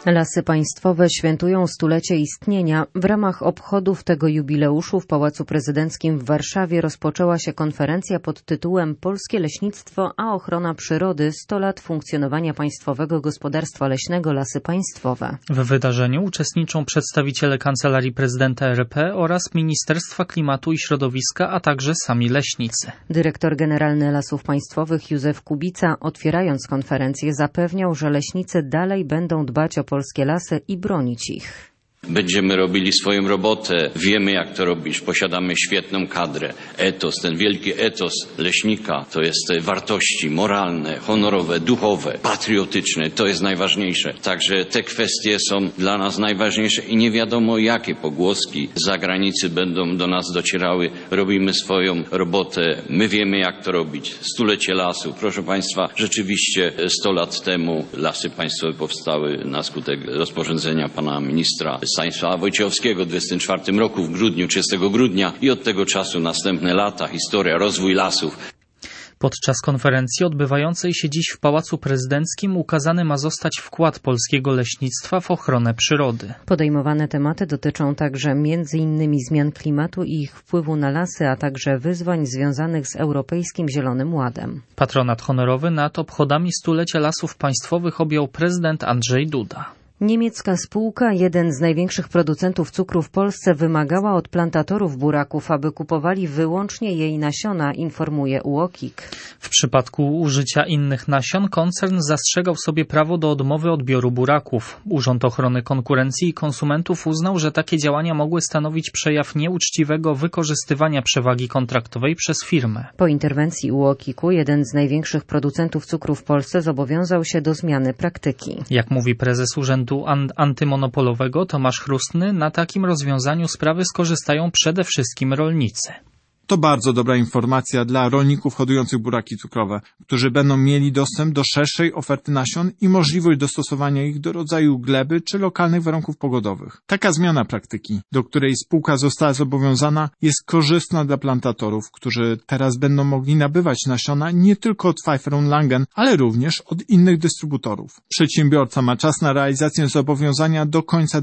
Lasy Państwowe świętują stulecie istnienia. W ramach obchodów tego jubileuszu w Pałacu Prezydenckim w Warszawie rozpoczęła się konferencja pod tytułem Polskie leśnictwo a ochrona przyrody 100 lat funkcjonowania Państwowego Gospodarstwa Leśnego Lasy Państwowe. W wydarzeniu uczestniczą przedstawiciele Kancelarii Prezydenta RP oraz Ministerstwa Klimatu i Środowiska, a także sami leśnicy. Dyrektor Generalny Lasów Państwowych Józef Kubica, otwierając konferencję, zapewniał, że leśnicy dalej będą dbać o polskie lasy i bronić ich. Będziemy robili swoją robotę, wiemy jak to robić, posiadamy świetną kadrę. Etos, ten wielki etos leśnika, to jest wartości moralne, honorowe, duchowe, patriotyczne, to jest najważniejsze. Także te kwestie są dla nas najważniejsze i nie wiadomo jakie pogłoski z zagranicy będą do nas docierały. Robimy swoją robotę, my wiemy jak to robić. Stulecie lasu, proszę Państwa, rzeczywiście 100 lat temu Lasy Państwowe powstały na skutek rozporządzenia pana ministra Stanisława Wojciechowskiego w 24 roku w grudniu, 30 grudnia i od tego czasu następne lata, historia, rozwój lasów. Podczas konferencji odbywającej się dziś w Pałacu Prezydenckim ukazany ma zostać wkład polskiego leśnictwa w ochronę przyrody. Podejmowane tematy dotyczą także m.in. zmian klimatu i ich wpływu na lasy, a także wyzwań związanych z Europejskim Zielonym Ładem. Patronat honorowy nad obchodami stulecia Lasów Państwowych objął prezydent Andrzej Duda. Niemiecka spółka, jeden z największych producentów cukru w Polsce, wymagała od plantatorów buraków, aby kupowali wyłącznie jej nasiona, informuje UOKiK. W przypadku użycia innych nasion koncern zastrzegał sobie prawo do odmowy odbioru buraków. Urząd Ochrony Konkurencji i Konsumentów uznał, że takie działania mogły stanowić przejaw nieuczciwego wykorzystywania przewagi kontraktowej przez firmę. Po interwencji UOKiK-u jeden z największych producentów cukru w Polsce zobowiązał się do zmiany praktyki. Jak mówi prezes Urzędu Antymonopolowego Tomasz Chrustny, na takim rozwiązaniu sprawy skorzystają przede wszystkim rolnicy. To bardzo dobra informacja dla rolników hodujących buraki cukrowe, którzy będą mieli dostęp do szerszej oferty nasion i możliwość dostosowania ich do rodzaju gleby czy lokalnych warunków pogodowych. Taka zmiana praktyki, do której spółka została zobowiązana, jest korzystna dla plantatorów, którzy teraz będą mogli nabywać nasiona nie tylko od Pfeiffer Langen, ale również od innych dystrybutorów. Przedsiębiorca ma czas na realizację zobowiązania do końca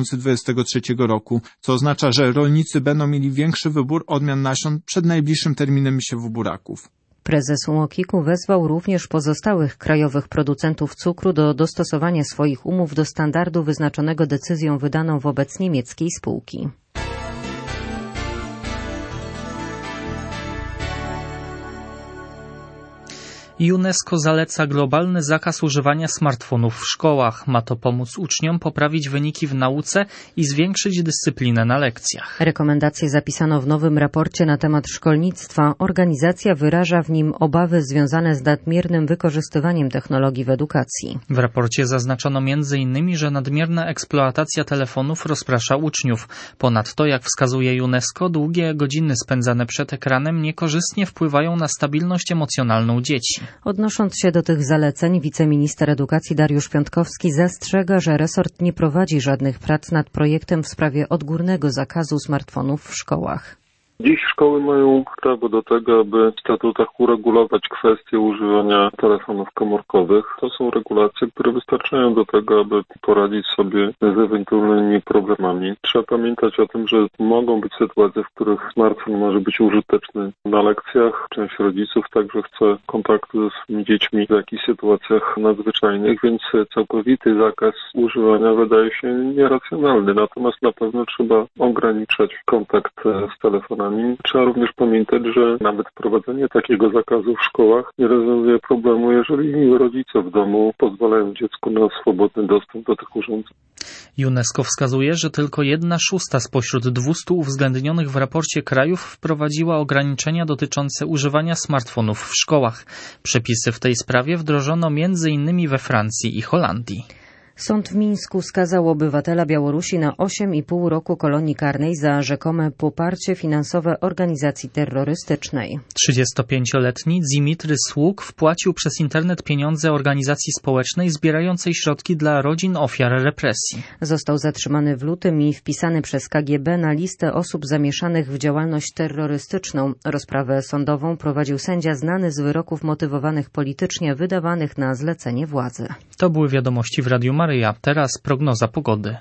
2023 roku, co oznacza, że rolnicy będą mieli większy wybór odmian nasion przed najbliższym terminem siewu buraków. Prezes UOKiK-u wezwał również pozostałych krajowych producentów cukru do dostosowania swoich umów do standardu wyznaczonego decyzją wydaną wobec niemieckiej spółki. UNESCO zaleca globalny zakaz używania smartfonów w szkołach. Ma to pomóc uczniom poprawić wyniki w nauce i zwiększyć dyscyplinę na lekcjach. Rekomendacje zapisano w nowym raporcie na temat szkolnictwa. Organizacja wyraża w nim obawy związane z nadmiernym wykorzystywaniem technologii w edukacji. W raporcie zaznaczono m.in., że nadmierna eksploatacja telefonów rozprasza uczniów. Ponadto, jak wskazuje UNESCO, długie godziny spędzane przed ekranem niekorzystnie wpływają na stabilność emocjonalną dzieci. Odnosząc się do tych zaleceń, wiceminister edukacji Dariusz Piątkowski zastrzega, że resort nie prowadzi żadnych prac nad projektem w sprawie odgórnego zakazu smartfonów w szkołach. Dziś szkoły mają prawo do tego, aby w statutach uregulować kwestię używania telefonów komórkowych. To są regulacje, które wystarczają do tego, aby poradzić sobie z ewentualnymi problemami. Trzeba pamiętać o tym, że mogą być sytuacje, w których smartfon może być użyteczny na lekcjach. Część rodziców także chce kontaktu ze swoimi dziećmi w jakichś sytuacjach nadzwyczajnych, więc całkowity zakaz używania wydaje się nieracjonalny. Natomiast na pewno trzeba ograniczać kontakt z telefonami. Trzeba również pamiętać, że nawet wprowadzenie takiego zakazu w szkołach nie rozwiązuje problemu, jeżeli rodzice w domu pozwalają dziecku na swobodny dostęp do tych urządzeń. UNESCO wskazuje, że tylko 1/6 spośród 200 uwzględnionych w raporcie krajów wprowadziła ograniczenia dotyczące używania smartfonów w szkołach. Przepisy w tej sprawie wdrożono m.in. we Francji i Holandii. Sąd w Mińsku skazał obywatela Białorusi na 8,5 roku kolonii karnej za rzekome poparcie finansowe organizacji terrorystycznej. 35-letni Dzimitry Sług wpłacił przez internet pieniądze organizacji społecznej zbierającej środki dla rodzin ofiar represji. Został zatrzymany w lutym i wpisany przez KGB na listę osób zamieszanych w działalność terrorystyczną. Rozprawę sądową prowadził sędzia znany z wyroków motywowanych politycznie wydawanych na zlecenie władzy. To były wiadomości w Radiu Maryja. Maryja. Teraz prognoza pogody.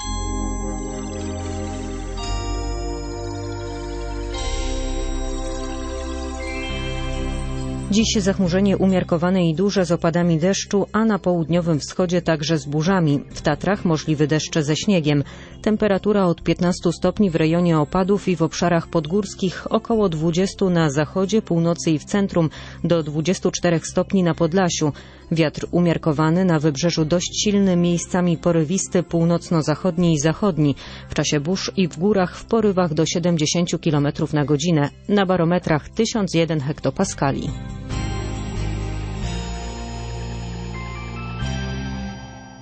Dziś zachmurzenie umiarkowane i duże z opadami deszczu, a na południowym wschodzie także z burzami. W Tatrach możliwy deszcz ze śniegiem. Temperatura od 15 stopni w rejonie opadów i w obszarach podgórskich, około 20 na zachodzie, północy i w centrum, do 24 stopni na Podlasiu. Wiatr umiarkowany, na wybrzeżu dość silny, miejscami porywisty, północno-zachodni i zachodni. W czasie burz i w górach w porywach do 70 km na godzinę. Na barometrach 1001 hektopaskali.